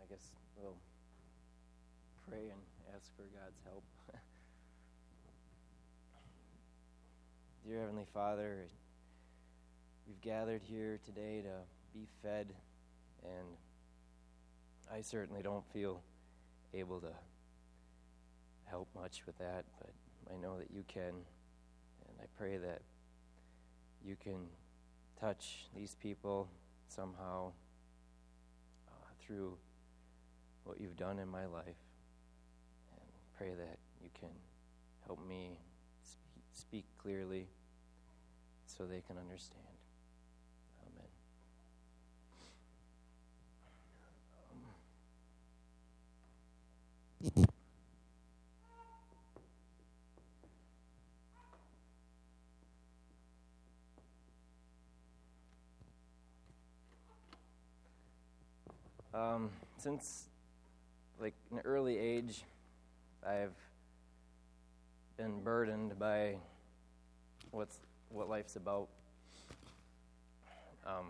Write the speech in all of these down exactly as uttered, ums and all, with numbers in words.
guess we'll pray and ask for God's help. Dear Heavenly Father, we've gathered here today to be fed, and I certainly don't feel able to help much with that, but I know that you can, and I pray that you can touch these people somehow uh, through what you've done in my life, and pray that you can help me speak, speak clearly so they can understand. Amen. Um, um, since like an early age, I've been burdened by what's what life's about. Um,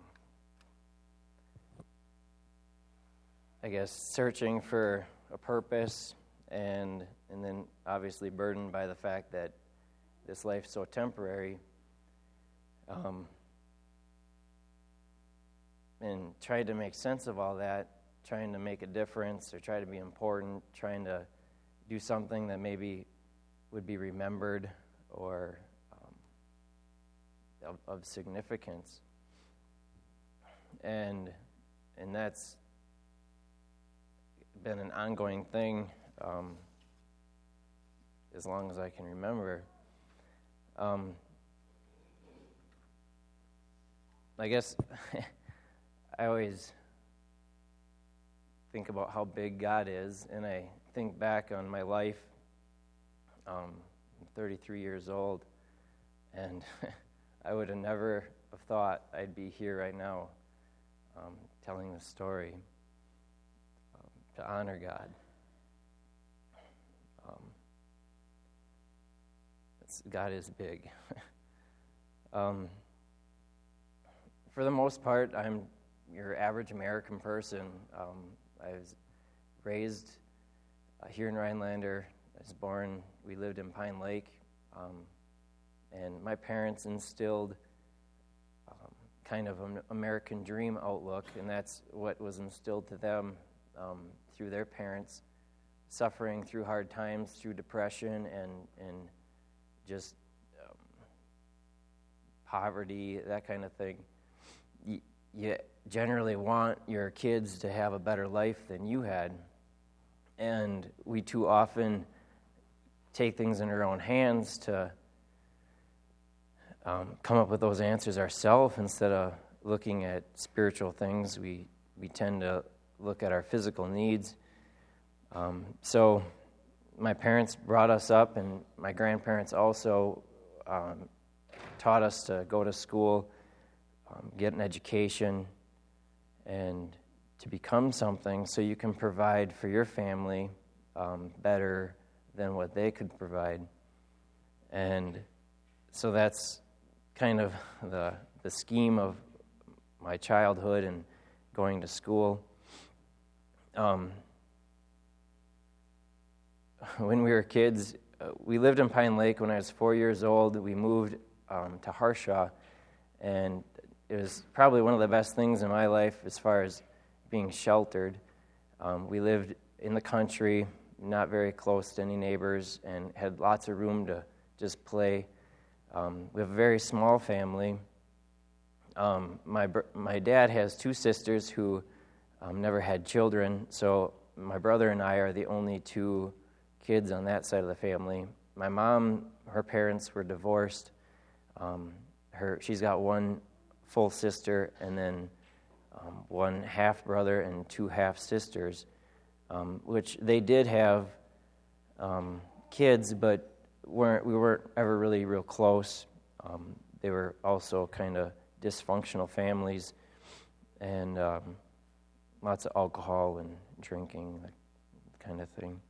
I guess searching for a purpose, and and then obviously burdened by the fact that this life's so temporary. Um, and tried to make sense of all that, trying to make a difference or try to be important, trying to do something that maybe would be remembered or um, of, of significance. And and that's been an ongoing thing um, as long as I can remember. Um, I guess I always think about how big God is, and I think back on my life. Um, I'm thirty-three years old, and I would have never have thought I'd be here right now um, telling the story um, to honor God. Um, it's, God is big. um, for the most part, I'm your average American person. Um, I was raised uh, here in Rhinelander. I was born, we lived in Pine Lake, um, and my parents instilled um, kind of an American dream outlook, and that's what was instilled to them um, through their parents, suffering through hard times, through depression, and, and just um, poverty, that kind of thing. You, you generally want your kids to have a better life than you had, and we too often take things in our own hands to um, come up with those answers ourselves instead of looking at spiritual things. We we tend to look at our physical needs. Um, so my parents brought us up, and my grandparents also um, taught us to go to school, um, get an education, and to become something so you can provide for your family um, better than what they could provide. And so that's kind of the the scheme of my childhood and going to school. Um, when we were kids, uh, we lived in Pine Lake. When I was four years old, we moved um, to Harshaw, and it was probably one of the best things in my life as far as being sheltered. Um, we lived in the country, not very close to any neighbors, and had lots of room to just play. Um, we have a very small family. Um, my br- my dad has two sisters who um, never had children, so my brother and I are the only two kids on that side of the family. My mom, her parents were divorced. Um, her she's got one full sister and then um, one half brother and two half sisters, um, which they did have um, kids, but weren't we weren't ever really real close. Um, they were also kind of dysfunctional families, and um, lots of alcohol and drinking, that kind of thing.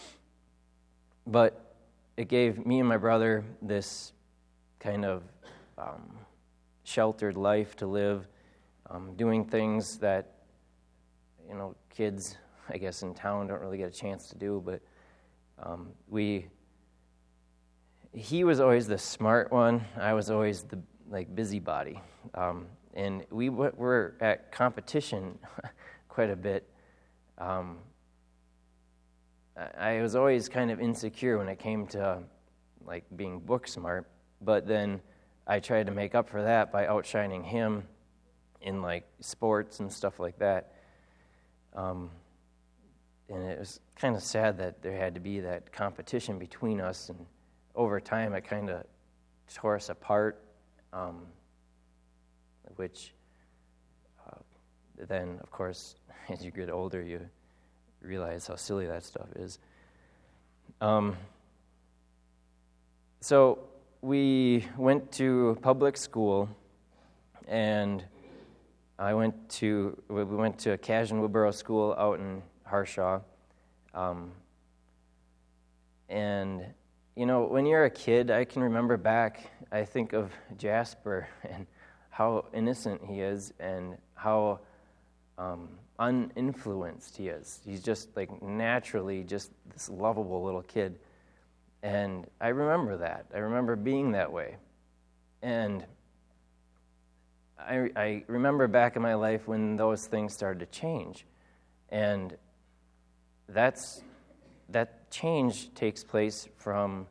But it gave me and my brother this kind of um, sheltered life to live, um, doing things that, you know, kids I guess, in town don't really get a chance to do. But um, we, he was always the smart one. I was always the like busybody, um, and we w- were at competition quite a bit. Um, I, I was always kind of insecure when it came to like being book smart, but then I tried to make up for that by outshining him in like sports and stuff like that. Um, and it was kind of sad that there had to be that competition between us, and over time it kind of tore us apart, um, which uh, then, of course, as you get older, you realize how silly that stuff is. Um, so we went to public school, and I went to we went to a Cash and Woodborough school out in Harshaw, um, and you know, when you're a kid, I can remember back. I think of Jasper and how innocent he is, and how um, uninfluenced he is. He's just like naturally just this lovable little kid, and I remember that. I remember being that way, and I, I remember back in my life when those things started to change, and that's that change takes place from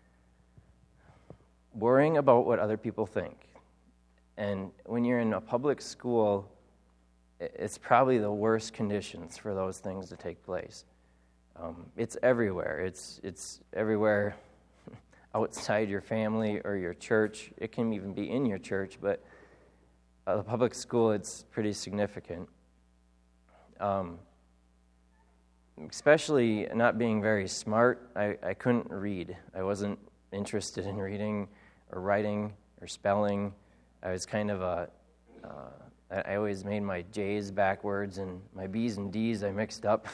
worrying about what other people think. And when you're in a public school, it's probably the worst conditions for those things to take place. Um, it's everywhere. It's it's everywhere outside your family or your church. It can even be in your church, but uh, the public school, it's pretty significant. Um, especially not being very smart, I, I couldn't read. I wasn't interested in reading or writing or spelling. I was kind of a, uh, I, I always made my J's backwards, and my B's and D's I mixed up.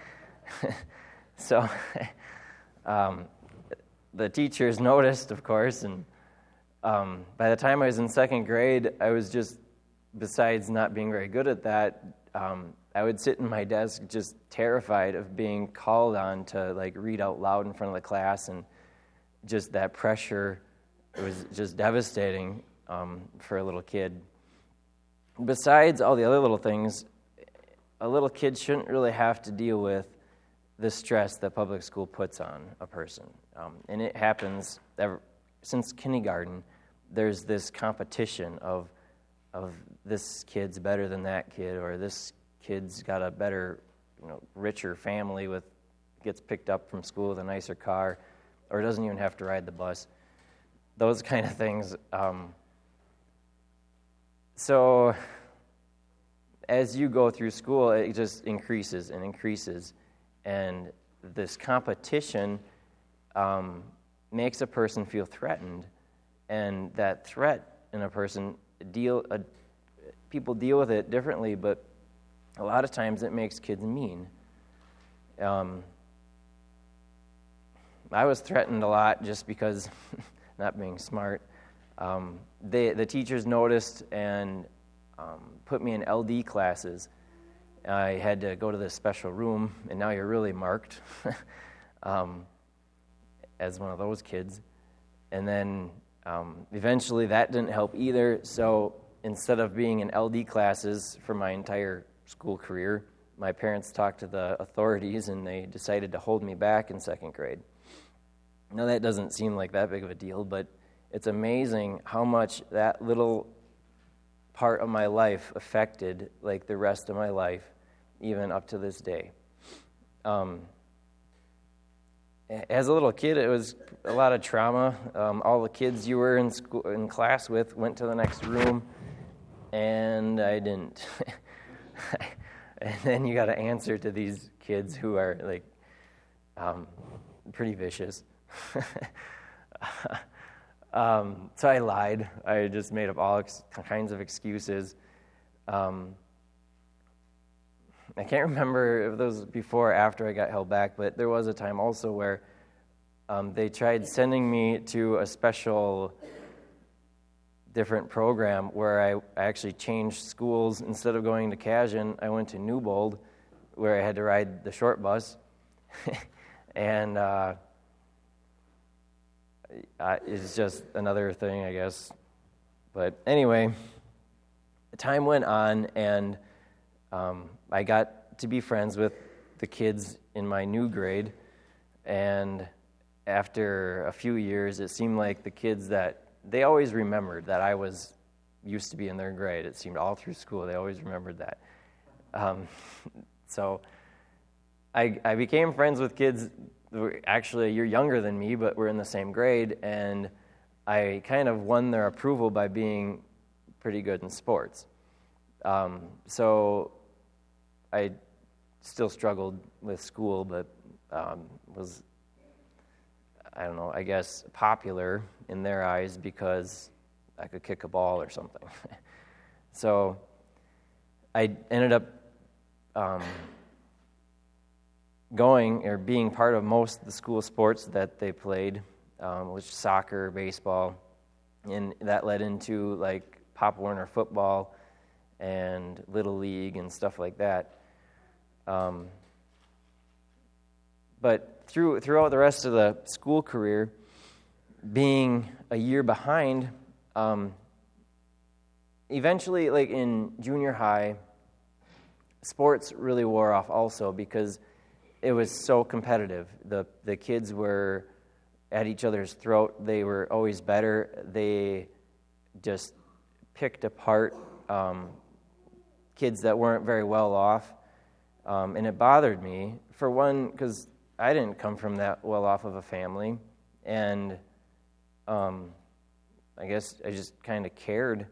so um, the teachers noticed, of course, and um, by the time I was in second grade, I was just, besides not being very good at that, um, I would sit in my desk just terrified of being called on to like read out loud in front of the class, and just that pressure, it was just devastating um, for a little kid. Besides all the other little things, a little kid shouldn't really have to deal with the stress that public school puts on a person. Um, and it happens ever, since kindergarten. There's this competition of of this kid's better than that kid, or this kid's got a better, you know, richer family with, gets picked up from school with a nicer car, or doesn't even have to ride the bus. Those kind of things. Um, so as you go through school, it just increases and increases, and this competition um, makes a person feel threatened, and that threat in a person deal. Uh, people deal with it differently, but a lot of times it makes kids mean. Um, I was threatened a lot just because not being smart. Um, they, the teachers noticed and um, put me in L D classes. I had to go to this special room, and now you're really marked um, as one of those kids. And then um, eventually that didn't help either, so instead of being in L D classes for my entire school career, my parents talked to the authorities, and they decided to hold me back in second grade. Now, that doesn't seem like that big of a deal, but it's amazing how much that little part of my life affected, like, the rest of my life, even up to this day. Um, as a little kid, it was a lot of trauma. Um, all the kids you were in school, in class with went to the next room, and I didn't. And then you got to answer to these kids who are, like, um, pretty vicious. um, so I lied. I just made up all ex- kinds of excuses. Um, I can't remember if those was before or after I got held back, but there was a time also where um, they tried sending me to a special different program where I, I actually changed schools. Instead of going to Cashin, I went to Newbold, where I had to ride the short bus, and uh, I, it's just another thing, I guess. But anyway, time went on, and um, I got to be friends with the kids in my new grade, and after a few years, it seemed like the kids that, they always remembered that I was, used to be in their grade. It seemed all through school, they always remembered that. Um, so I, I became friends with kids who were actually a year younger than me, but were in the same grade, and I kind of won their approval by being pretty good in sports. Um, so I still struggled with school, but um, was, I don't know, I guess popular in their eyes because I could kick a ball or something. So I ended up um, going or being part of most of the school sports that they played, um, which soccer, baseball, and that led into like Pop Warner football and Little League and stuff like that. Um, but through throughout the rest of the school career, being a year behind, um, eventually, like in junior high, sports really wore off also because it was so competitive. The the kids were at each other's throat. They were always better. They just picked apart um, kids that weren't very well off. Um, and it bothered me, for one, because I didn't come from that well off of a family. And um, I guess I just kind of cared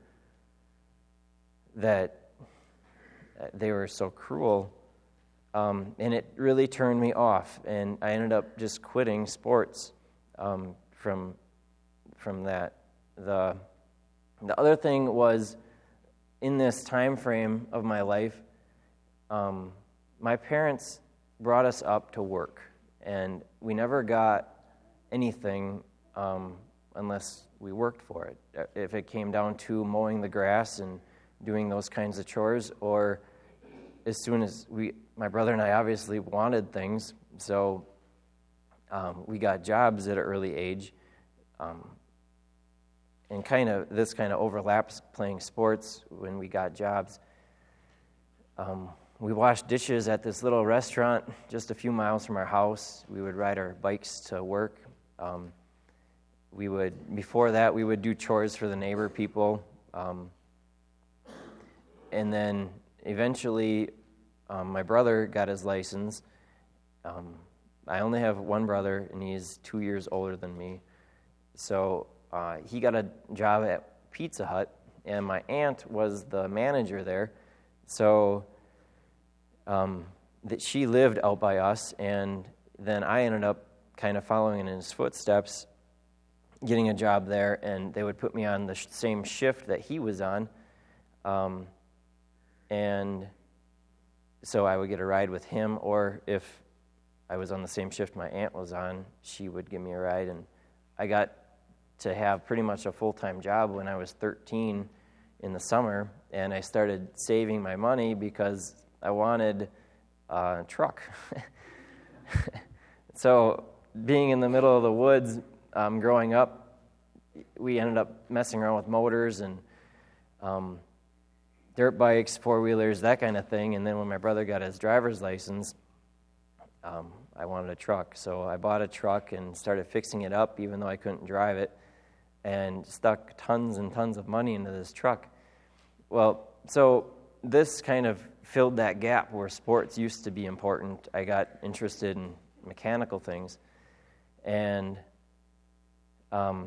that they were so cruel. Um, and it really turned me off. And I ended up just quitting sports um, from from that. The the other thing was, in this time frame of my life, um, my parents brought us up to work, and we never got anything um, unless we worked for it. If it came down to mowing the grass and doing those kinds of chores, or as soon as we, my brother and I obviously wanted things, so um, we got jobs at an early age, um, and kind of this kind of overlaps playing sports when we got jobs. Um, we washed dishes at this little restaurant just a few miles from our house. We would ride our bikes to work. Um, we would before that we would do chores for the neighbor people, um, and then eventually um, my brother got his license. Um, I only have one brother, and he's two years older than me. So uh, he got a job at Pizza Hut, and my aunt was the manager there. So um, that she lived out by us, and then I ended up kind of following in his footsteps, getting a job there, and they would put me on the sh- same shift that he was on. Um, and so I would get a ride with him, or if I was on the same shift my aunt was on, she would give me a ride. And I got to have pretty much a full-time job when I was thirteen in the summer, and I started saving my money because I wanted a truck. So being in the middle of the woods, um, growing up, we ended up messing around with motors and um, dirt bikes, four-wheelers, that kind of thing. And then when my brother got his driver's license, um, I wanted a truck. So I bought a truck and started fixing it up, even though I couldn't drive it, and stuck tons and tons of money into this truck. Well, so this kind of filled that gap where sports used to be important. I got interested in mechanical things. And um,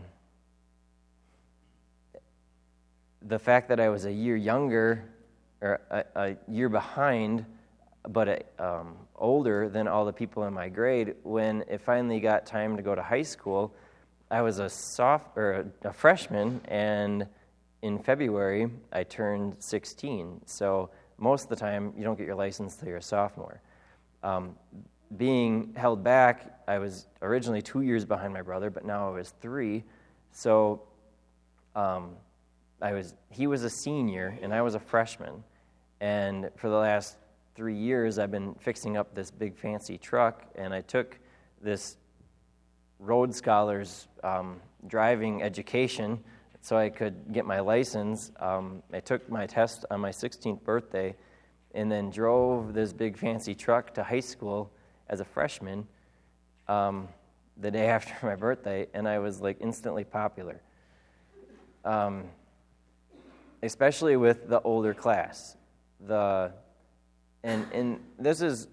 the fact that I was a year younger, or a, a year behind, but a, um, older than all the people in my grade, when it finally got time to go to high school, I was a soph- or a, a freshman, and in February I turned sixteen. So most of the time you don't get your license till you're a sophomore. Um, being held back, I was originally two years behind my brother, but now I was three. So um, I was he was a senior and I was a freshman, and for the last three years, I've been fixing up this big fancy truck, and I took this Road Scholars um, driving education so I could get my license. Um, I took my test on my sixteenth birthday and then drove this big fancy truck to high school as a freshman um, the day after my birthday, and I was like instantly popular, um, especially with the older class. The and and this is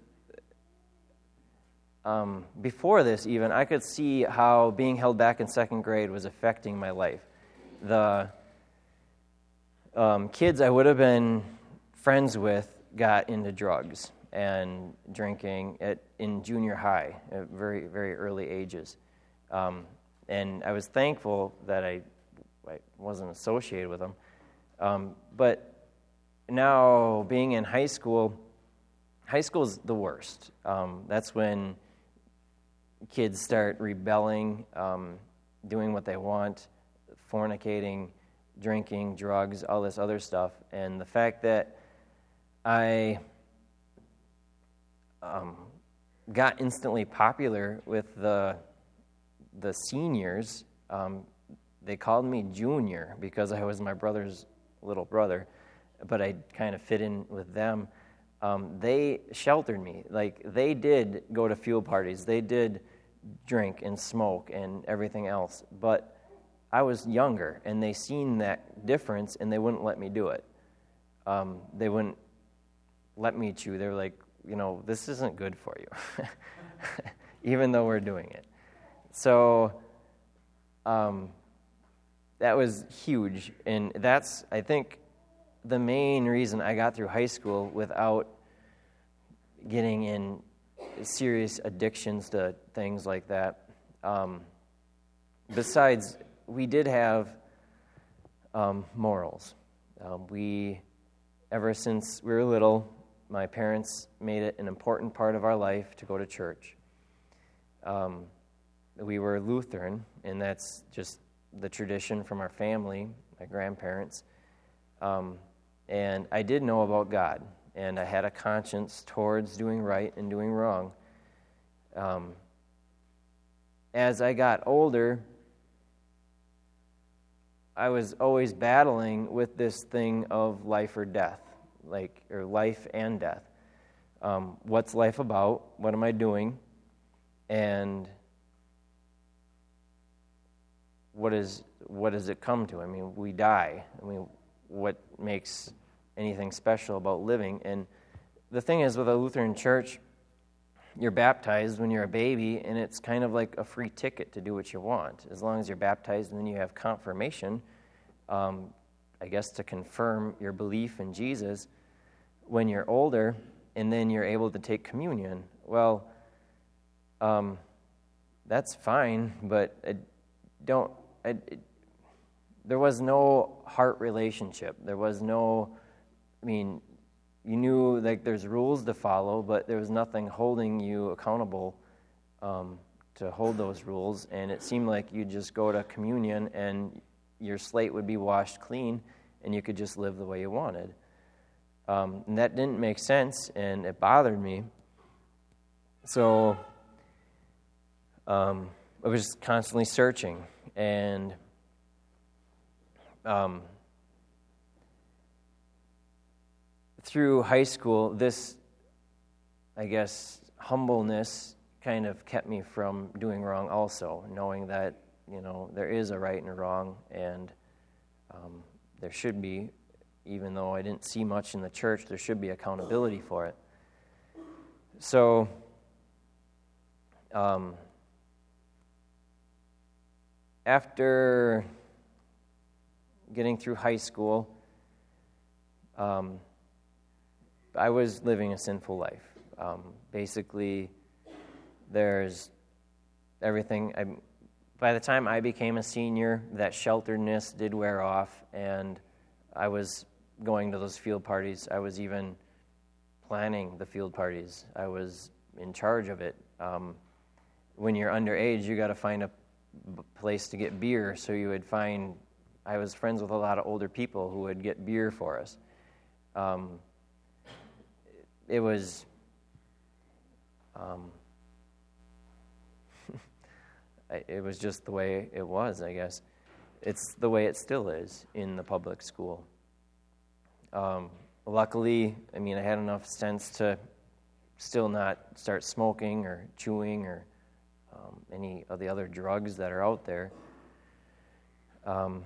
um, before this even, I could see how being held back in second grade was affecting my life. The um, kids I would have been friends with got into drugs and drinking at in junior high at very, very early ages. Um, and I was thankful that I, I wasn't associated with them. Um, but now being in high school, high school is the worst. Um, that's when kids start rebelling, um, doing what they want, fornicating, drinking, drugs, all this other stuff. And the fact that I um, got instantly popular with the the seniors. Um, they called me Junior because I was my brother's little brother, but I kind of fit in with them. Um, they sheltered me. Like, they did go to fuel parties. They did drink and smoke and everything else. But I was younger, and they seen that difference, and they wouldn't let me do it. Um, they wouldn't let me chew. They were like, you know, this isn't good for you, even though we're doing it. So um, that was huge, and that's, I think, the main reason I got through high school without getting in serious addictions to things like that. Um, besides, we did have um, morals. Um, we, ever since we were little, my parents made it an important part of our life to go to church. Um, we were Lutheran, and that's just the tradition from our family, my grandparents. Um, and I did know about God, and I had a conscience towards doing right and doing wrong. Um, as I got older, I was always battling with this thing of life or death, like or life and death. Um, what's life about? What am I doing? And what is what does it come to? I mean, we die. I mean, what makes anything special about living? And the thing is, with a Lutheran church, you're baptized when you're a baby, and it's kind of like a free ticket to do what you want. As long as you're baptized, and then you have confirmation, um, I guess to confirm your belief in Jesus when you're older, and then you're able to take communion. Well, um, that's fine, but I don't. I, it, there was no heart relationship. There was no. I mean, you knew like there's rules to follow, but there was nothing holding you accountable um, to hold those rules. And it seemed like you'd just go to communion, and your slate would be washed clean, and you could just live the way you wanted. Um, and that didn't make sense, and it bothered me. So um, I was just constantly searching, and um, through high school, this, I guess, humbleness kind of kept me from doing wrong also, knowing that, you know, there is a right and a wrong, and um, there should be, even though I didn't see much in the church, there should be accountability for it. So, um, after getting through high school, um, I was living a sinful life. Um, basically, there's everything. I, by the time I became a senior, that shelteredness did wear off, and I was going to those field parties. I was even planning the field parties. I was in charge of it. Um, when you're underage, you got to find a b- place to get beer, so you would find, I was friends with a lot of older people who would get beer for us. Um, it was, um, it was just the way it was, I guess. It's the way it still is in the public school. Um, luckily, I mean, I had enough sense to still not start smoking or chewing or um, any of the other drugs that are out there. Um,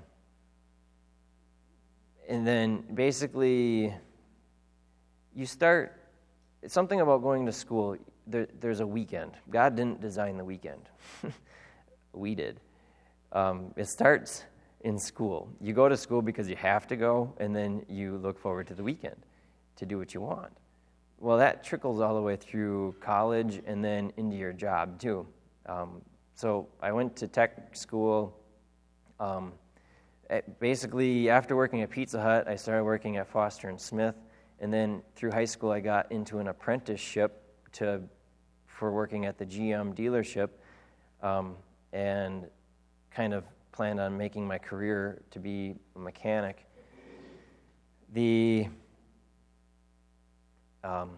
and then basically, you start, it's something about going to school, there, there's a weekend. God didn't design the weekend. We did. Um, it starts in school. You go to school because you have to go, and then you look forward to the weekend to do what you want. Well, that trickles all the way through college and then into your job, too. Um, so I went to tech school. Um, basically, after working at Pizza Hut, I started working at Foster and Smith, and then through high school, I got into an apprenticeship to for working at the G M dealership, um, and kind of planned on making my career to be a mechanic. The um,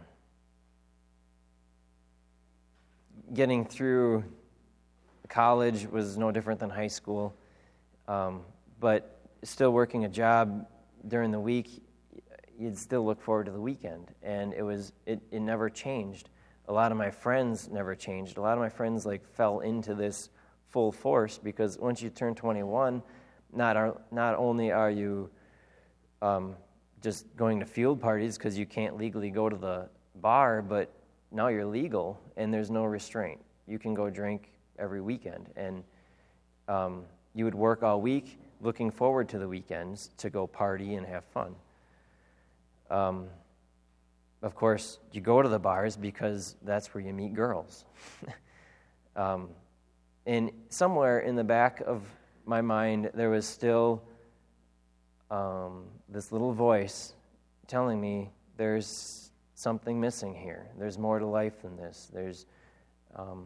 getting through college was no different than high school, um, but still working a job during the week, you'd still look forward to the weekend, and it was it, it never changed. A lot of my friends never changed. A lot of my friends like fell into this full force because once you turn twenty-one, not are, not only are you um, just going to field parties because you can't legally go to the bar, but now you're legal and there's no restraint. You can go drink every weekend, and um, you would work all week looking forward to the weekends to go party and have fun. Um, of course, you go to the bars because that's where you meet girls. um, and somewhere in the back of my mind, there was still um, this little voice telling me there's something missing here. There's more to life than this. There's um,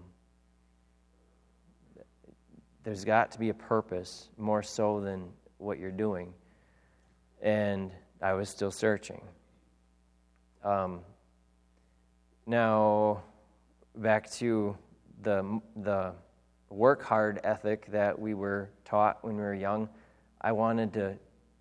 there's got to be a purpose more so than what you're doing. And I was still searching. Um, now, back to the the work hard ethic that we were taught when we were young. I wanted to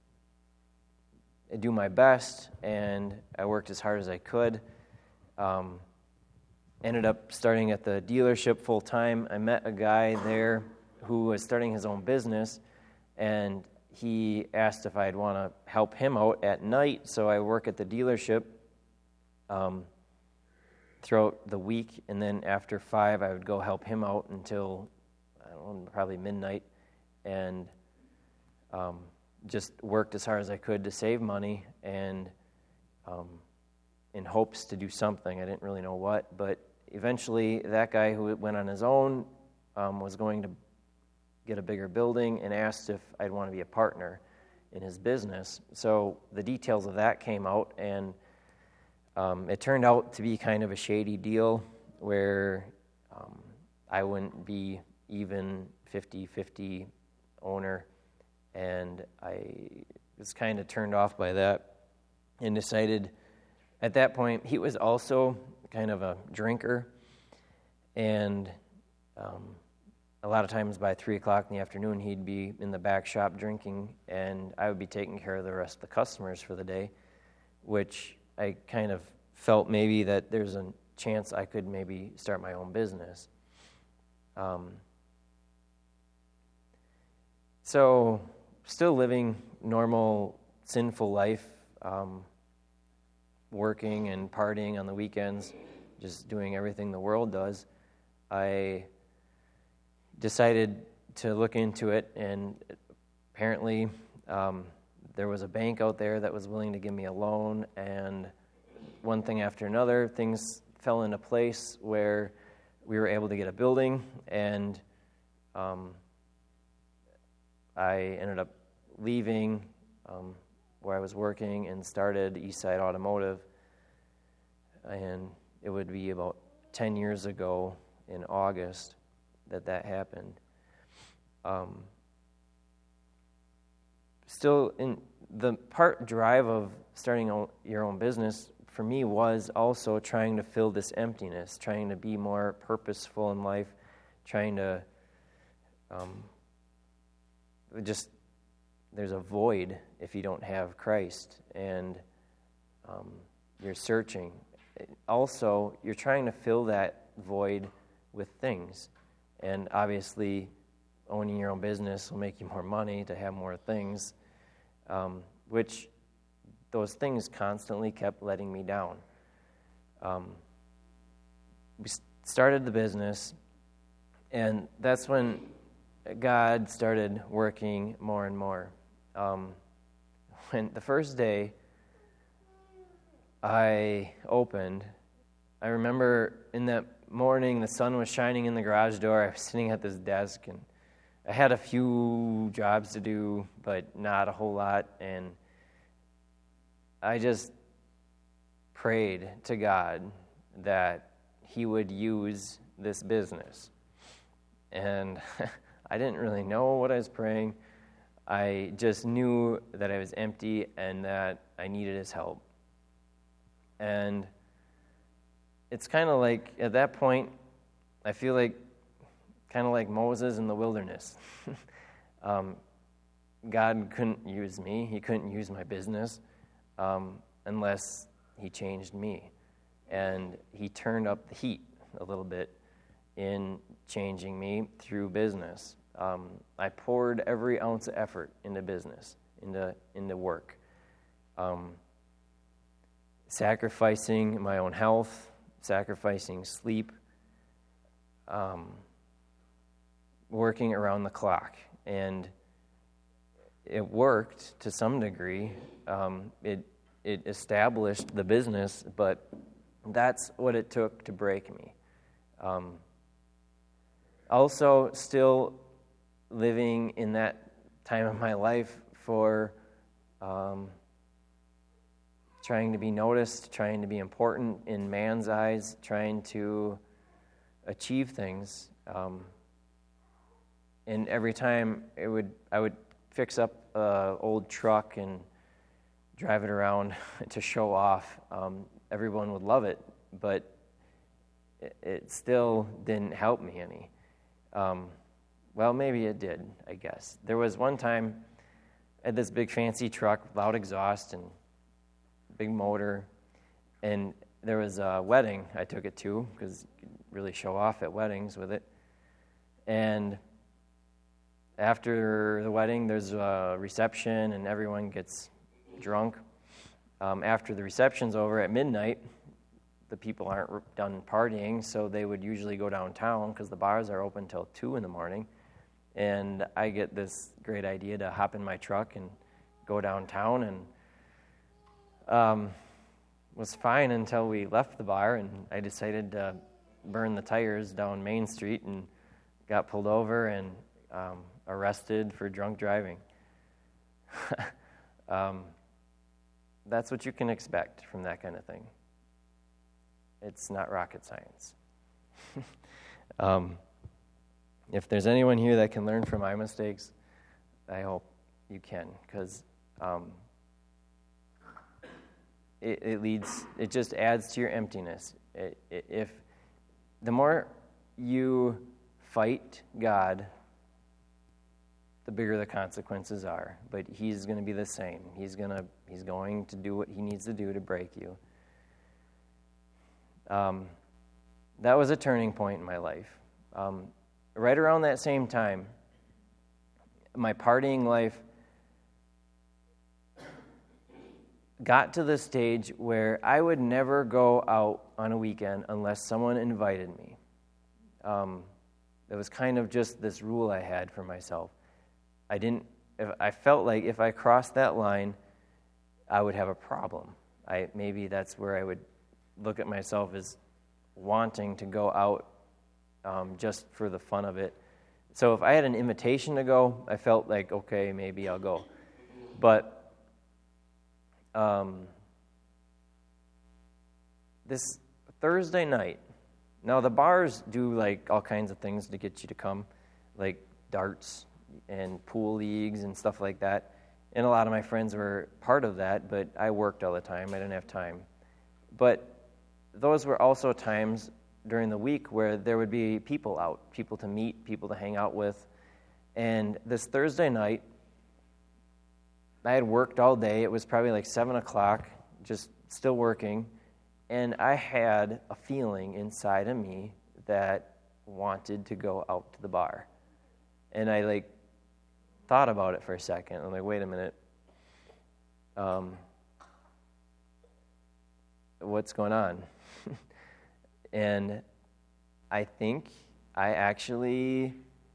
do my best, and I worked as hard as I could. Um, ended up starting at the dealership full time. I met a guy there who was starting his own business, and he asked if I'd want to help him out at night. So I work at the dealership um, throughout the week, and then after five, I would go help him out until I don't know, probably midnight, and um, just worked as hard as I could to save money, and um, in hopes to do something. I didn't really know what, but eventually that guy who went on his own um, was going to get a bigger building and asked if I'd want to be a partner in his business. So the details of that came out, and um, it turned out to be kind of a shady deal where um, I wouldn't be even fifty-fifty owner, and I was kind of turned off by that and decided at that point, he was also kind of a drinker, and um, a lot of times by three o'clock in the afternoon, he'd be in the back shop drinking, and I would be taking care of the rest of the customers for the day, which I kind of felt maybe that there's a chance I could maybe start my own business. Um, so still living normal, sinful life, um, working and partying on the weekends, just doing everything the world does. I decided to look into it, and apparently um, there was a bank out there that was willing to give me a loan, and one thing after another, things fell into place where we were able to get a building, and um, I ended up leaving um, where I was working and started Eastside Automotive, and it would be about ten years ago in August that that happened. Um, still, in the part drive of starting your own business, for me was also trying to fill this emptiness, trying to be more purposeful in life, trying to um, just, there's a void if you don't have Christ, and um, you're searching. Also, you're trying to fill that void with things, and obviously owning your own business will make you more money to have more things, um, which those things constantly kept letting me down. Um, we started the business, and that's when God started working more and more. Um, when the first day I opened, I remember in that morning the sun was shining in the garage door. I was sitting at this desk, and I had a few jobs to do, but not a whole lot, and I just prayed to God that He would use this business. And I didn't really know what I was praying. I just knew that I was empty and that I needed His help. And it's kind of like, at that point, I feel like, kind of like Moses in the wilderness. um, God couldn't use me. He couldn't use my business. Um, unless He changed me. And He turned up the heat a little bit in changing me through business. Um, I poured every ounce of effort into business, into, into work. Um, sacrificing my own health, sacrificing sleep, um, working around the clock. And it worked to some degree. Um, it it established the business, but that's what it took to break me. Um, also, still living in that time of my life for um, trying to be noticed, trying to be important in man's eyes, trying to achieve things. Um, and every time it would, I would fix up an old truck and drive it around to show off. Um, everyone would love it, but it, it still didn't help me any. Um, well, maybe it did, I guess. There was one time I had this big fancy truck, loud exhaust and big motor, and there was a wedding I took it to because you could really show off at weddings with it. And after the wedding, there's a reception, and everyone gets drunk. Um, after the reception's over at midnight, the people aren't done partying, so they would usually go downtown because the bars are open till two in the morning. And I get this great idea to hop in my truck and go downtown, and um, was fine until we left the bar, and I decided to burn the tires down Main Street and got pulled over and um, arrested for drunk driving. um, that's what you can expect from that kind of thing. It's not rocket science. um, if there's anyone here that can learn from my mistakes, I hope you can, because um, it, it leads, it just adds to your emptiness. It, it, if the more you fight God, the bigger the consequences are. But He's going to be the same. He's going to He's going to do what He needs to do to break you. Um, that was a turning point in my life. Um, right around that same time, my partying life got to the stage where I would never go out on a weekend unless someone invited me. Um, it was kind of just this rule I had for myself. I didn't. If I felt like if I crossed that line, I would have a problem. I maybe that's where I would look at myself as wanting to go out um, just for the fun of it. So if I had an invitation to go, I felt like, okay, maybe I'll go. But um, this Thursday night, now the bars do like all kinds of things to get you to come, like darts and pool leagues and stuff like that. And a lot of my friends were part of that, but I worked all the time. I didn't have time. But those were also times during the week where there would be people out, people to meet, people to hang out with. And this Thursday night, I had worked all day. It was probably like seven o'clock, just still working. And I had a feeling inside of me that wanted to go out to the bar. And I like thought about it for a second. I'm like, wait a minute. Um, what's going on? And I think I actually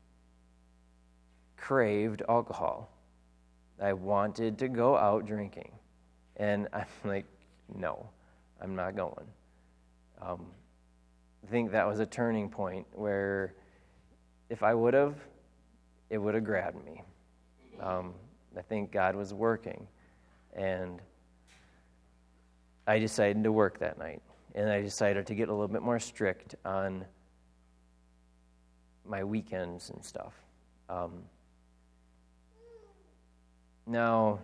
craved alcohol. I wanted to go out drinking. And I'm like, no, I'm not going. Um, I think that was a turning point where if I would have, it would have grabbed me. Um, I think God was working. And I decided to work that night. And I decided to get a little bit more strict on my weekends and stuff. Um, now,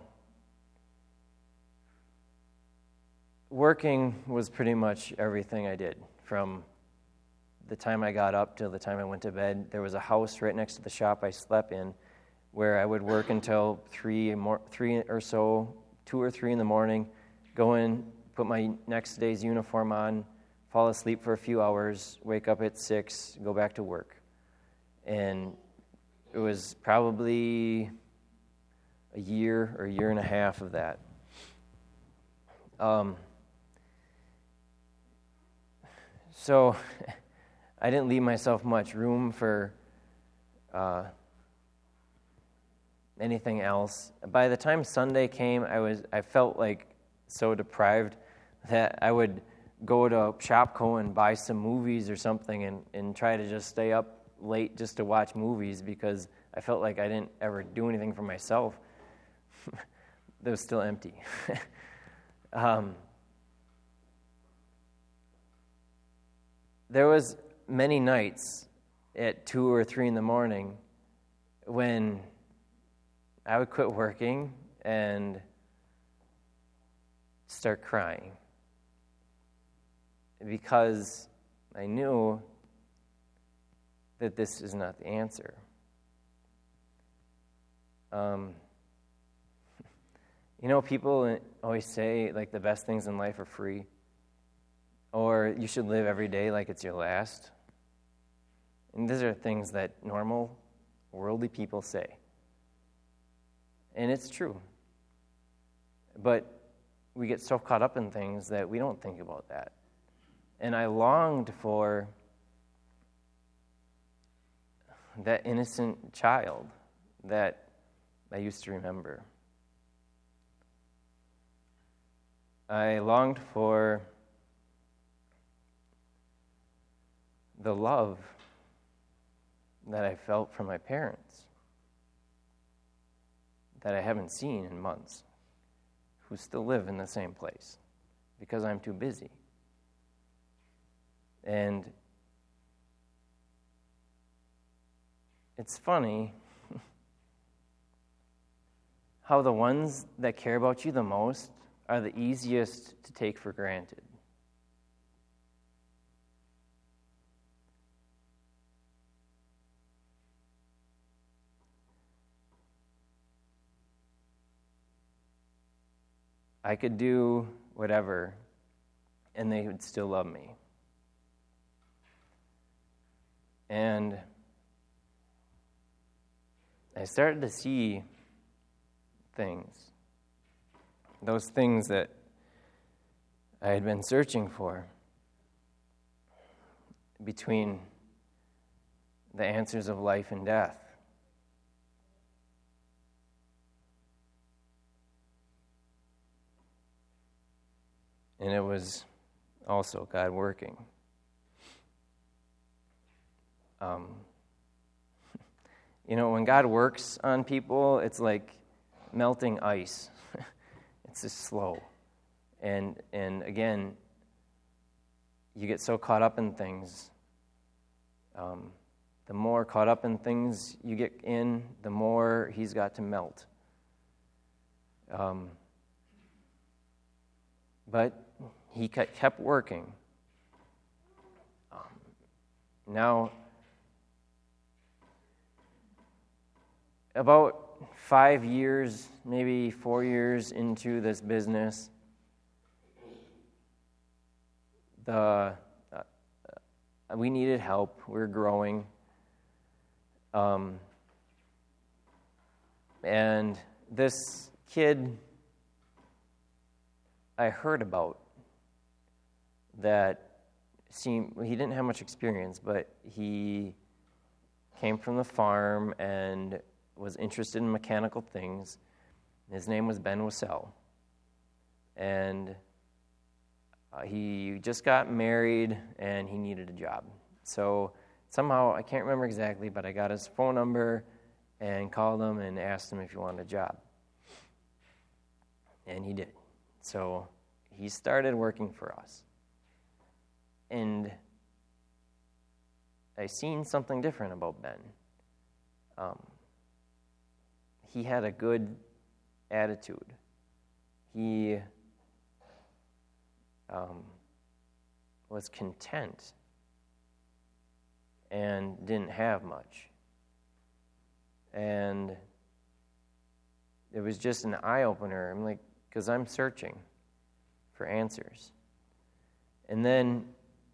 working was pretty much everything I did. From the time I got up till the time I went to bed, there was a house right next to the shop I slept in where I would work until three, more, three or so, two or three in the morning, go in, put my next day's uniform on, fall asleep for a few hours, wake up at six, go back to work. And it was probably a year or a year and a half of that. Um, so I didn't leave myself much room for uh, anything else. By the time Sunday came, I was I felt like so deprived that I would go to Shopko and buy some movies or something and, and try to just stay up late just to watch movies because I felt like I didn't ever do anything for myself. It was still empty. um, there was many nights at two or three in the morning when I would quit working and start crying because I knew that this is not the answer. Um, you know, people always say, like, the best things in life are free, or you should live every day like it's your last. And these are things that normal, worldly people say. And it's true. But we get so caught up in things that we don't think about that. And I longed for that innocent child that I used to remember. I longed for the love that I felt from my parents that I haven't seen in months, who still live in the same place because I'm too busy. And it's funny how the ones that care about you the most are the easiest to take for granted. I could do whatever, and they would still love me. And I started to see things, those things that I had been searching for, between the answers of life and death. And it was also God working. Um, you know, when God works on people, it's like melting ice. It's just slow. And and again, you get so caught up in things. Um, the more caught up in things you get in, the more he's got to melt. Um, but he kept working. Um, now, about five years, maybe four years into this business, the uh, we needed help. We were growing. Um, and this kid I heard about that seemed, he didn't have much experience, but he came from the farm and was interested in mechanical things. His name was Ben Wassell. And uh, he just got married and he needed a job. So somehow, I can't remember exactly, but I got his phone number and called him and asked him if he wanted a job. And he did. So he started working for us. And I seen something different about Ben. Um, he had a good attitude. He um, was content and didn't have much. And it was just an eye-opener. I'm like, because I'm searching for answers. And then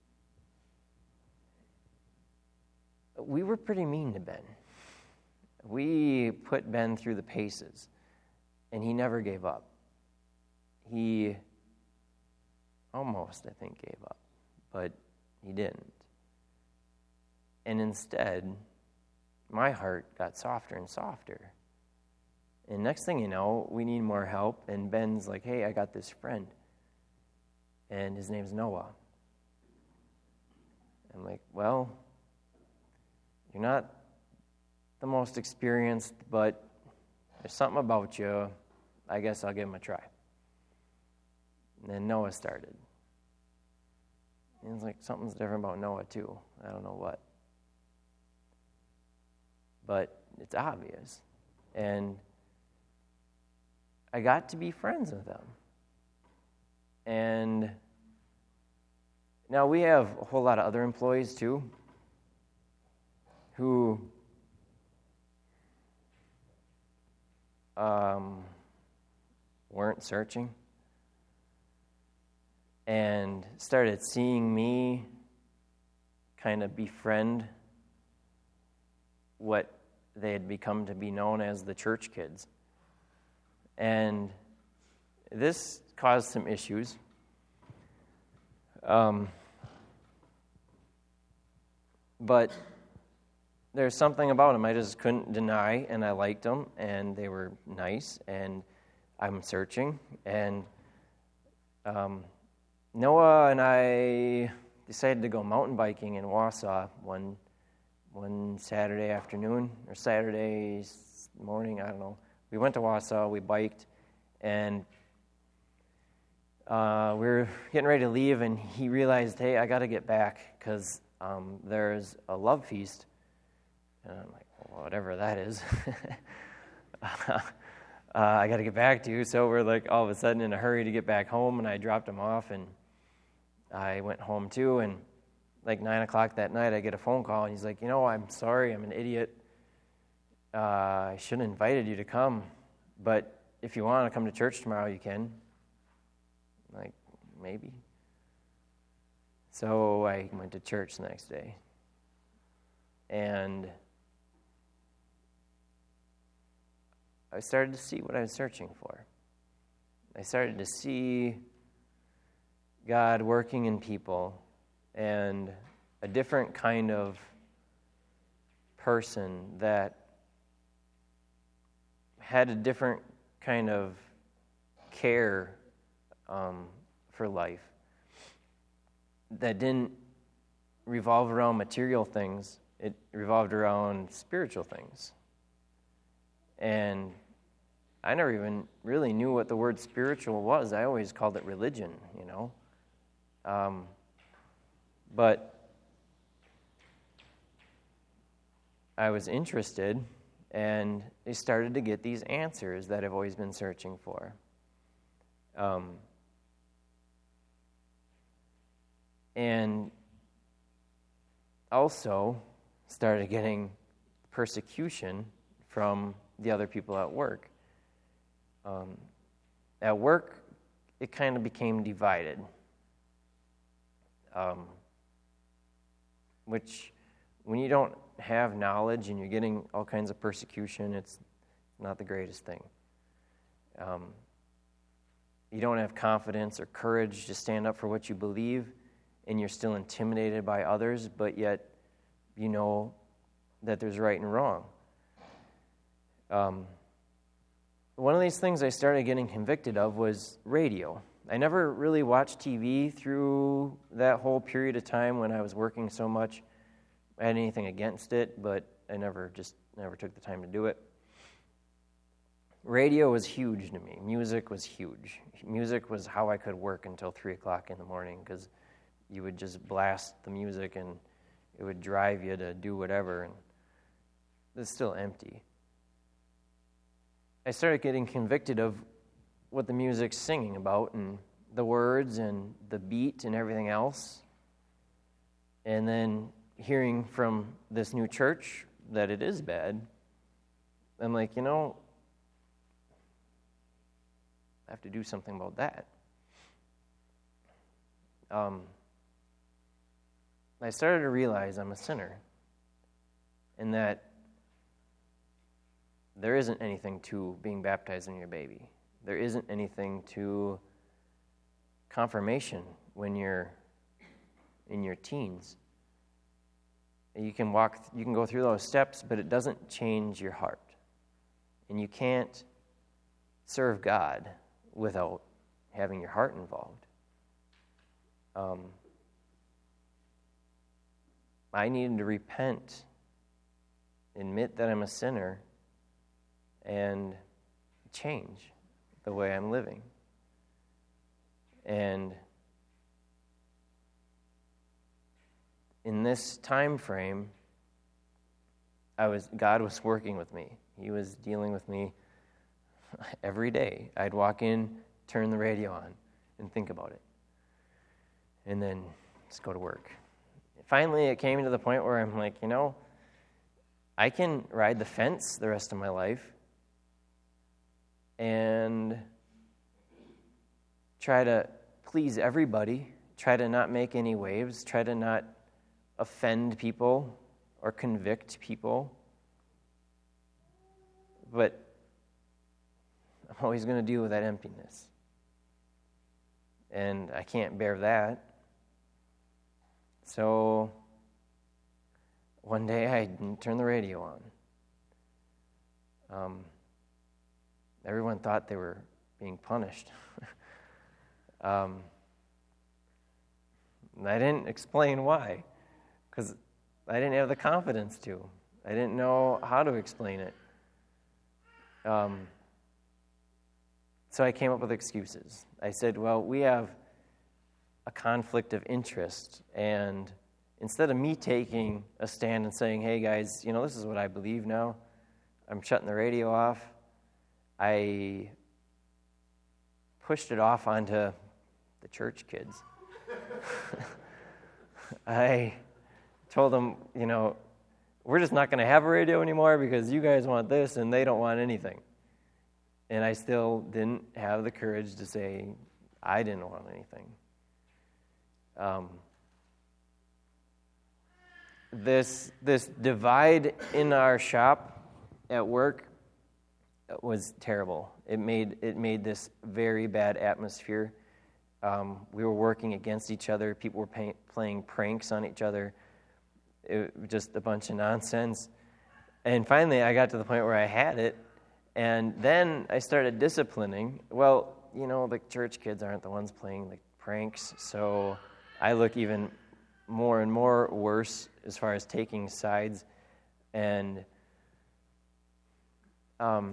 we were pretty mean to Ben. We put Ben through the paces, and he never gave up. He almost, I think, gave up, but he didn't. And instead, my heart got softer and softer. And next thing you know, we need more help, and Ben's like, hey, I got this friend, and his name's Noah. I'm like, well, you're not the most experienced, but there's something about you. I guess I'll give him a try. And then Noah started. And it's like, something's different about Noah, too. I don't know what. But it's obvious. And I got to be friends with them. And now we have a whole lot of other employees, too, who um, weren't searching and started seeing me kind of befriend what they had become to be known as the church kids. And this caused some issues. Um, but there's something about them I just couldn't deny, and I liked them, and they were nice, and I'm searching. And um, Noah and I decided to go mountain biking in Wausau one one Saturday afternoon, or Saturday morning, I don't know. We went to Wausau, we biked, and uh, we were getting ready to leave, and he realized, hey, I got to get back, because um, there's a love feast. And I'm like, well, whatever that is. uh, I got to get back to you. So we're like all of a sudden in a hurry to get back home, and I dropped him off, and I went home too. And like nine o'clock that night, I get a phone call, and he's like, you know, I'm sorry, I'm an idiot. Uh, I shouldn't have invited you to come, but if you want to come to church tomorrow, you can. I'm like, maybe. So I went to church the next day. And I started to see what I was searching for. I started to see God working in people and a different kind of person that had a different kind of care um, for life that didn't revolve around material things. It revolved around spiritual things. And I never even really knew what the word spiritual was. I always called it religion, you know. Um, but I was interested, and I started to get these answers that I've always been searching for. Um, and also started getting persecution from the other people at work. Um, at work, it kind of became divided, um, which when you don't have knowledge and you're getting all kinds of persecution, it's not the greatest thing. Um, you don't have confidence or courage to stand up for what you believe, and you're still intimidated by others, but yet you know that there's right and wrong. Um, one of these things I started getting convicted of was radio. I never really watched T V through that whole period of time when I was working so much. I had anything against it, but I never just never took the time to do it. Radio was huge to me. Music was huge. Music was how I could work until three o'clock in the morning, because you would just blast the music and it would drive you to do whatever, and it's still empty. I started getting convicted of what the music's singing about and the words and the beat and everything else. And then hearing from this new church that it is bad, I'm like, you know, I have to do something about that. Um, I started to realize I'm a sinner, and that there isn't anything to being baptized when you're a baby. There isn't anything to confirmation when you're in your teens. You can walk, you can go through those steps, but it doesn't change your heart. And you can't serve God without having your heart involved. Um, I needed to repent, admit that I'm a sinner, and change the way I'm living. And in this time frame, I was God was working with me. He was dealing with me every day. I'd walk in, turn the radio on, and think about it. And then just go to work. Finally, it came to the point where I'm like, you know, I can ride the fence the rest of my life and try to please everybody, try to not make any waves, try to not offend people or convict people. But I'm always going to deal with that emptiness. And I can't bear that. So one day I turned the radio on. Um, everyone thought they were being punished. um, and I didn't explain why, because I didn't have the confidence to. I didn't know how to explain it. Um, so I came up with excuses. I said, well, we have a conflict of interest, and instead of me taking a stand and saying, hey guys, you know, this is what I believe now, I'm shutting the radio off, I pushed it off onto the church kids. I told them, you know, we're just not going to have a radio anymore because you guys want this and they don't want anything. And I still didn't have the courage to say I didn't want anything. Um, this this divide in our shop at work was terrible. It made it made this very bad atmosphere. Um, we were working against each other. People were pay, playing pranks on each other. It was just a bunch of nonsense. And finally, I got to the point where I had it, and then I started disciplining. Well, you know, the church kids aren't the ones playing the pranks, so I look even more and more worse as far as taking sides. And um,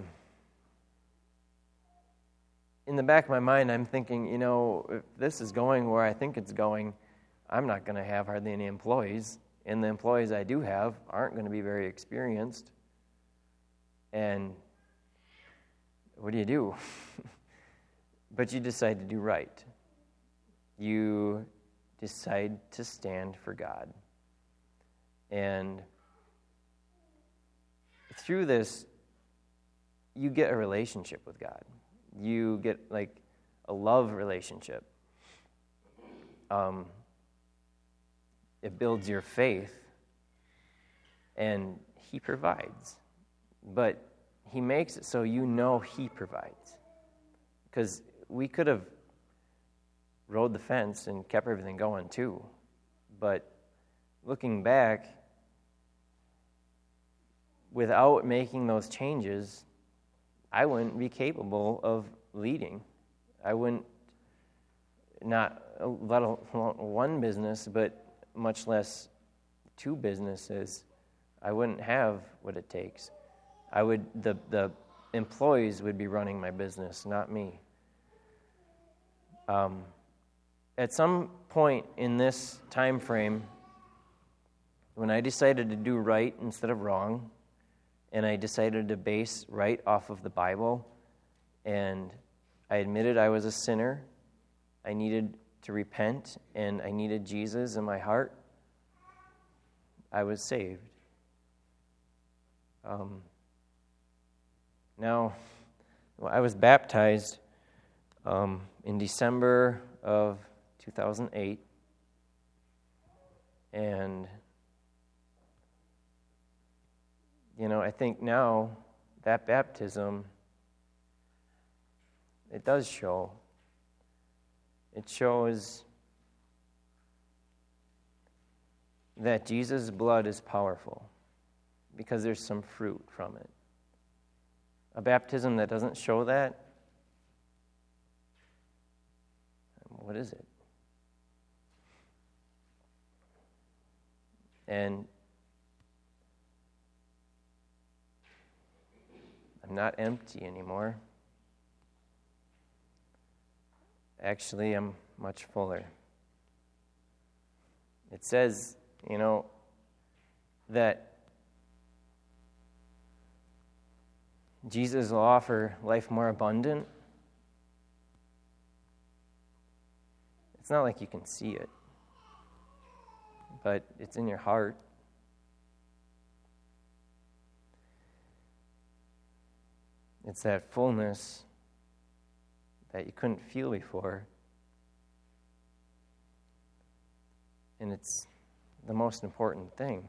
in the back of my mind, I'm thinking, you know, if this is going where I think it's going, I'm not going to have hardly any employees. And the employees I do have aren't going to be very experienced. And what do you do? But you decide to do right. You decide to stand for God. And through this, you get a relationship with God. You get like a love relationship. Um, it builds your faith, and He provides. But He makes it so you know He provides. Because we could have rode the fence and kept everything going too. But looking back, without making those changes, I wouldn't be capable of leading. I wouldn't, not let alone one business, but much less two businesses. I wouldn't have what it takes. I would, the, the employees would be running my business, not me. Um, at some point in this time frame, when I decided to do right instead of wrong, and I decided to base right off of the Bible, and I admitted I was a sinner, I needed to repent, and I needed Jesus in my heart, I was saved. Um, now, well, I was baptized um, in December of two thousand eight, and you know, I think now that baptism, it does show. It shows that Jesus' blood is powerful because there's some fruit from it. A baptism that doesn't show that, what is it? And I'm not empty anymore. Actually, I'm much fuller. It says, you know, that Jesus will offer life more abundant. It's not like you can see it, but it's in your heart. It's that fullness that you couldn't feel before. And it's the most important thing.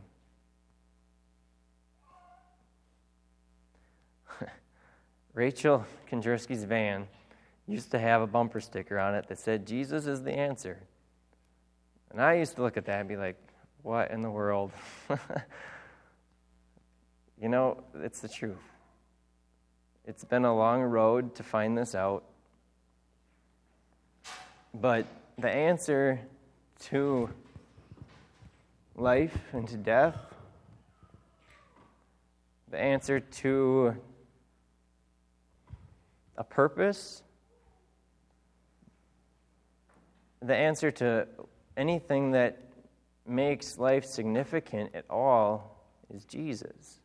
Rachel Kondrowski's van used to have a bumper sticker on it that said, "Jesus is the answer." And I used to look at that and be like, what in the world? You know, it's the truth. It's been a long road to find this out. But the answer to life and to death, the answer to a purpose, the answer to anything that makes life significant at all is Jesus.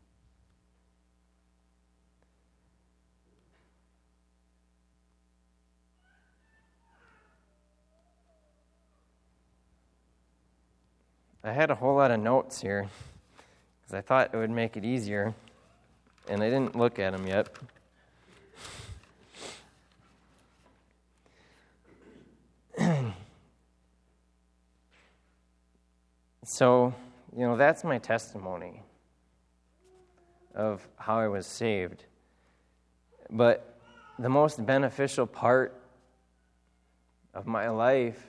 I had a whole lot of notes here because I thought it would make it easier, and I didn't look at them yet. So, you know, that's my testimony of how I was saved. But the most beneficial part of my life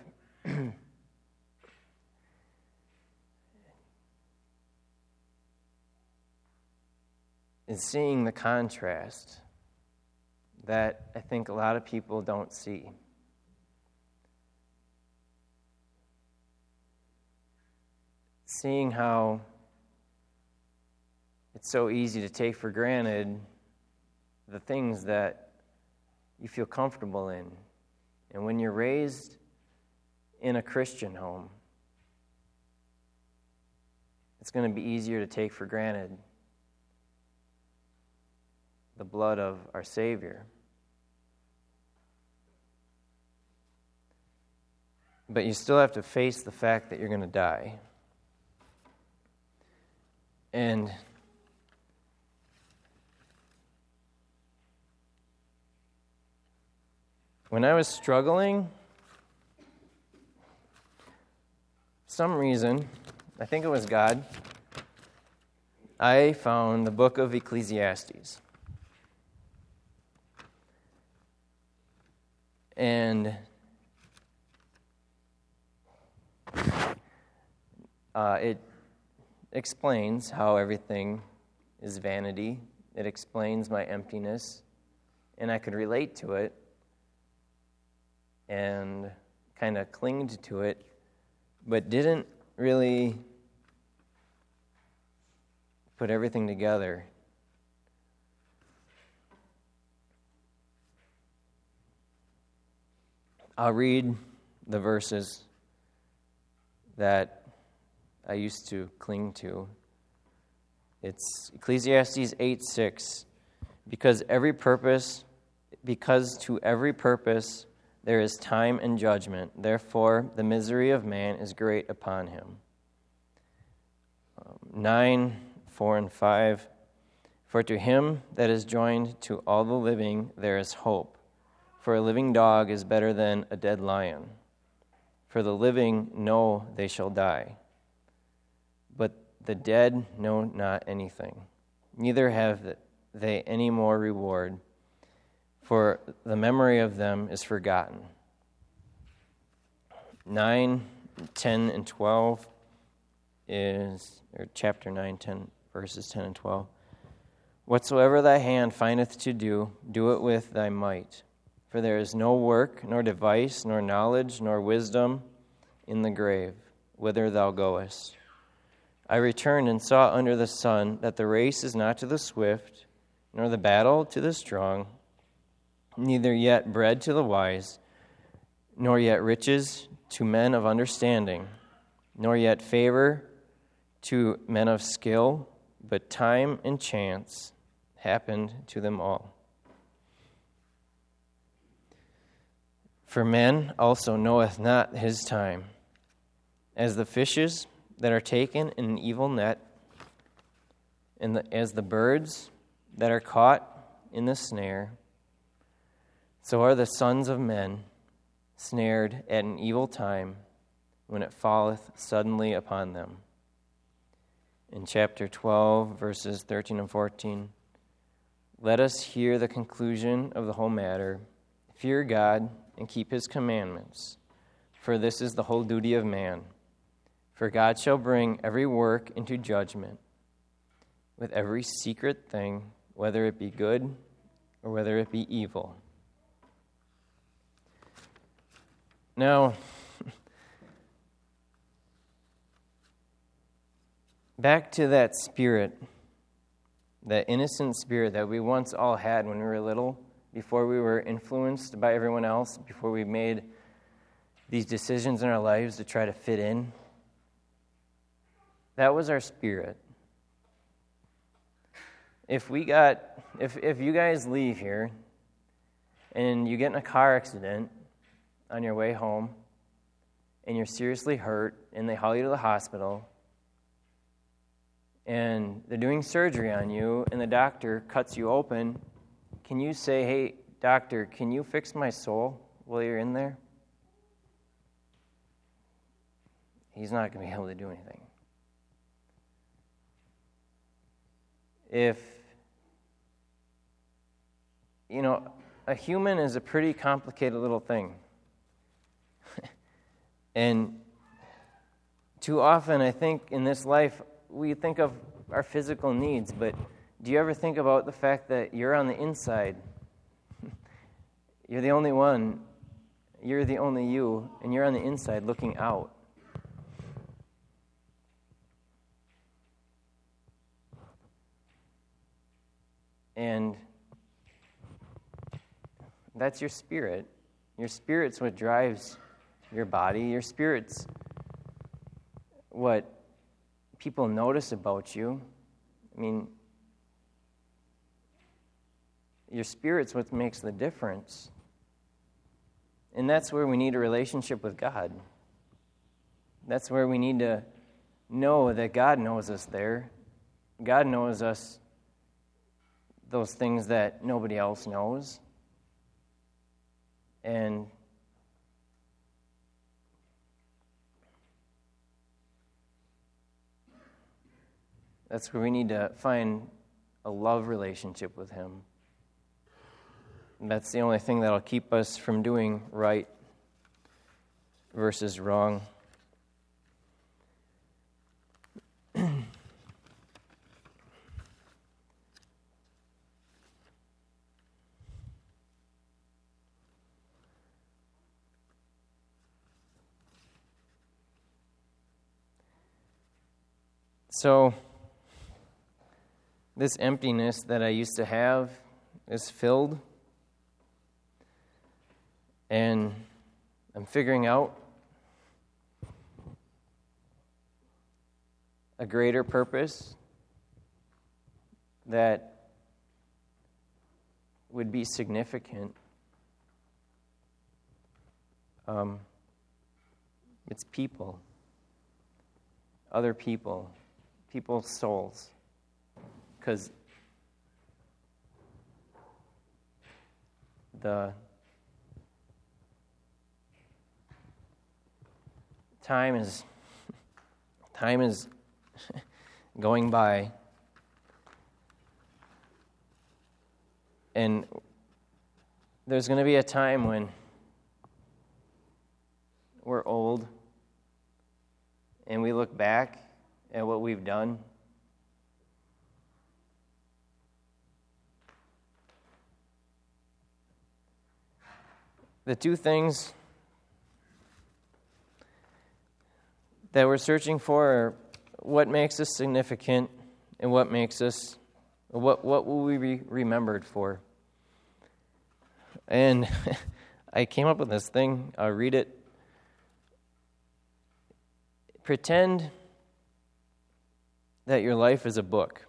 is seeing the contrast that I think a lot of people don't see. Seeing how it's so easy to take for granted the things that you feel comfortable in. And when you're raised in a Christian home, it's going to be easier to take for granted the blood of our Savior. but you still have to face the fact that you're going to die. And when I was struggling, for some reason, I think it was God, I found the book of Ecclesiastes. And uh, it explains how everything is vanity. It explains my emptiness, and I could relate to it and kind of clinged to it, but didn't really put everything together. I'll read the verses that I used to cling to. It's Ecclesiastes eight six. Because every purpose, because to every purpose there is time and judgment. Therefore, the misery of man is great upon him. Um, nine, four, and five. For to him that is joined to all the living there is hope. For a living dog is better than a dead lion. For the living know they shall die. But the dead know not anything, neither have they any more reward, for the memory of them is forgotten. nine, ten, and twelve is, or chapter nine, ten, verses ten and twelve. Whatsoever thy hand findeth to do, do it with thy might. For there is no work, nor device, nor knowledge, nor wisdom in the grave, whither thou goest. I returned and saw under the sun that the race is not to the swift, nor the battle to the strong, neither yet bread to the wise, nor yet riches to men of understanding, nor yet favor to men of skill, but time and chance happened to them all. For man also knoweth not his time, as the fishes that are taken in an evil net, and the, as the birds that are caught in the snare, so are the sons of men snared at an evil time when it falleth suddenly upon them. In chapter twelve, verses thirteen and fourteen, let us hear the conclusion of the whole matter. Fear God and keep his commandments, for this is the whole duty of man. For God shall bring every work into judgment, with every secret thing, whether it be good or whether it be evil. Now, back to that spirit, that innocent spirit that we once all had when we were little, before we were influenced by everyone else, before we made these decisions in our lives to try to fit in. That was our spirit. If we got, if if you guys leave here and you get in a car accident on your way home and you're seriously hurt and they haul you to the hospital and they're doing surgery on you and the doctor cuts you open, can you say, hey, doctor, can you fix my soul while you're in there? He's not going to be able to do anything. If, you know, a human is a pretty complicated little thing. And too often, I think, in this life, we think of our physical needs, but do you ever think about the fact that you're on the inside? You're the only one. You're the only you, and you're on the inside looking out. And that's your spirit. Your spirit's what drives your body. Your spirit's what people notice about you. I mean, your spirit's what makes the difference. And that's where we need a relationship with God. That's where we need to know that God knows us there. God knows us, those things that nobody else knows. And that's where we need to find a love relationship with Him. And that's the only thing that'll keep us from doing right versus wrong. So, this emptiness that I used to have is filled, and I'm figuring out a greater purpose that would be significant. Um, it's people, other people. People's souls, because the time is time is going by, and there's going to be a time when we're old and we look back at what we've done. The two things that we're searching for are what makes us significant and what makes us, what, what will we be remembered for? And I came up with this thing. I'll read it. Pretend that your life is a book.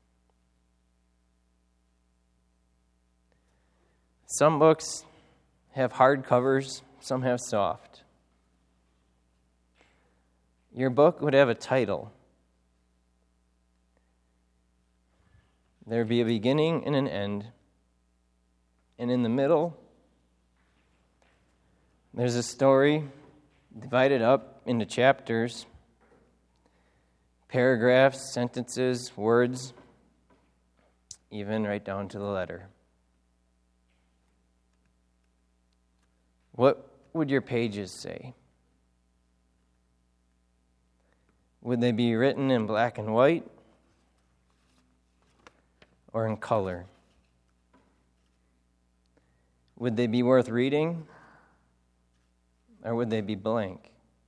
Some books have hard covers, some have soft. Your book would have a title. There would be a beginning and an end. And in the middle, there's a story divided up into chapters, paragraphs, sentences, words, even right down to the letter. What would your pages say? Would they be written in black and white or in color? Would they be worth reading or would they be blank?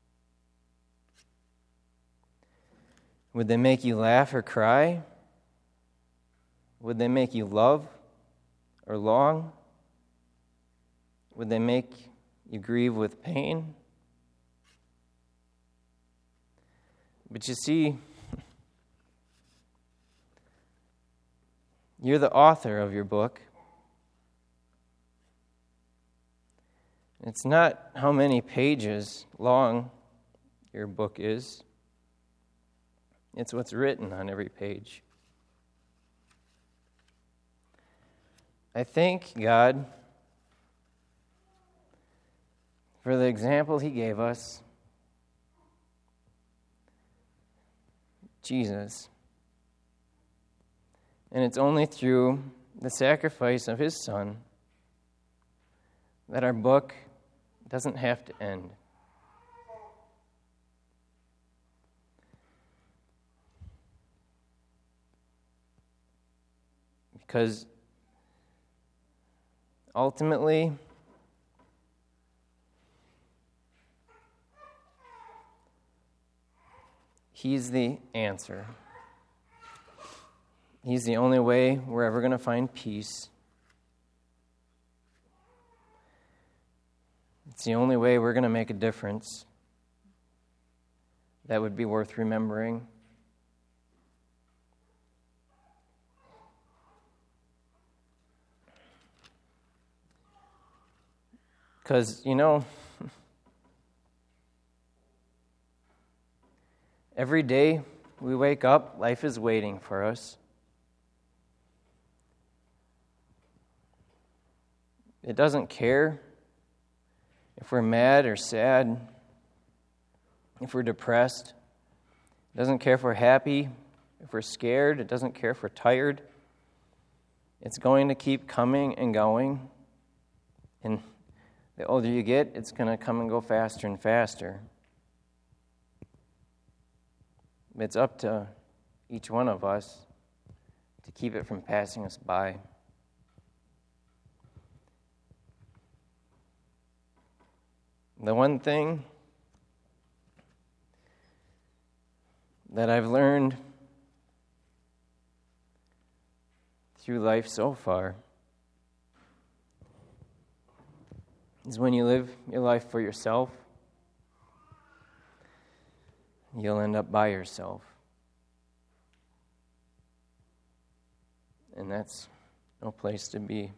Would they make you laugh or cry? Would they make you love or long? Would they make you grieve with pain? But you see, you're the author of your book. It's not how many pages long your book is. It's what's written on every page. I thank God for the example He gave us, Jesus. And it's only through the sacrifice of His Son that our book doesn't have to end. Because ultimately, He's the answer. He's the only way we're ever going to find peace. It's the only way we're going to make a difference that would be worth remembering. Because, you know, Every day we wake up, life is waiting for us. It doesn't care if we're mad or sad, if we're depressed. It doesn't care if we're happy, if we're scared. It doesn't care if we're tired. It's going to keep coming and going. And the older you get, it's going to come and go faster and faster. It's up to each one of us to keep it from passing us by. The one thing that I've learned through life so far is when you live your life for yourself, you'll end up by yourself. And that's no place to be.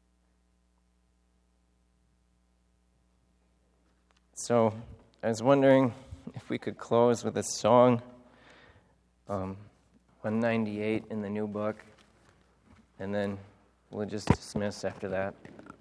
So I was wondering if we could close with a song, um, one ninety-eight in the new book, and then we'll just dismiss after that.